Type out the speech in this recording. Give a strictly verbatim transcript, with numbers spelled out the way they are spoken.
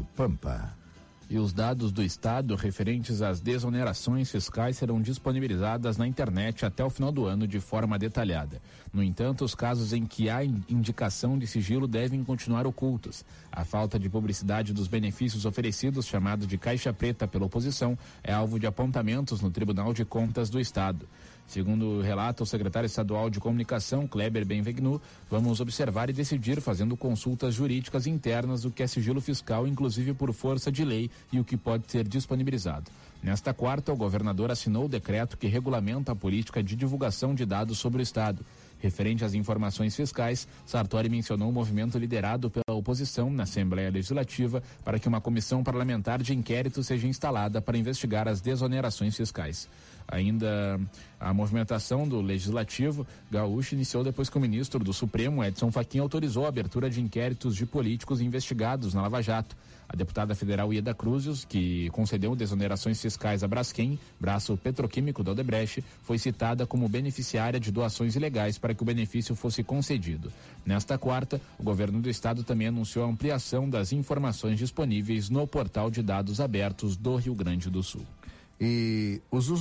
Pampa. E os dados do Estado referentes às desonerações fiscais serão disponibilizadas na internet até o final do ano de forma detalhada. No entanto, os casos em que há indicação de sigilo devem continuar ocultos. A falta de publicidade dos benefícios oferecidos, chamado de caixa preta pela oposição, é alvo de apontamentos no Tribunal de Contas do Estado. Segundo relata o secretário estadual de comunicação, Kleber Benvegnu, vamos observar e decidir fazendo consultas jurídicas internas o que é sigilo fiscal, inclusive por força de lei, e o que pode ser disponibilizado. Nesta quarta, o governador assinou o decreto que regulamenta a política de divulgação de dados sobre o Estado. Referente às informações fiscais, Sartori mencionou o movimento liderado pela oposição na Assembleia Legislativa para que uma comissão parlamentar de inquérito seja instalada para investigar as desonerações fiscais. Ainda a movimentação do Legislativo gaúcho iniciou depois que o ministro do Supremo, Edson Fachin, autorizou a abertura de inquéritos de políticos investigados na Lava Jato. A deputada federal Ieda Cruzes, que concedeu desonerações fiscais a Braskem, braço petroquímico da Odebrecht, foi citada como beneficiária de doações ilegais para que o benefício fosse concedido. Nesta quarta, o governo do estado também anunciou a ampliação das informações disponíveis no portal de dados abertos do Rio Grande do Sul. E os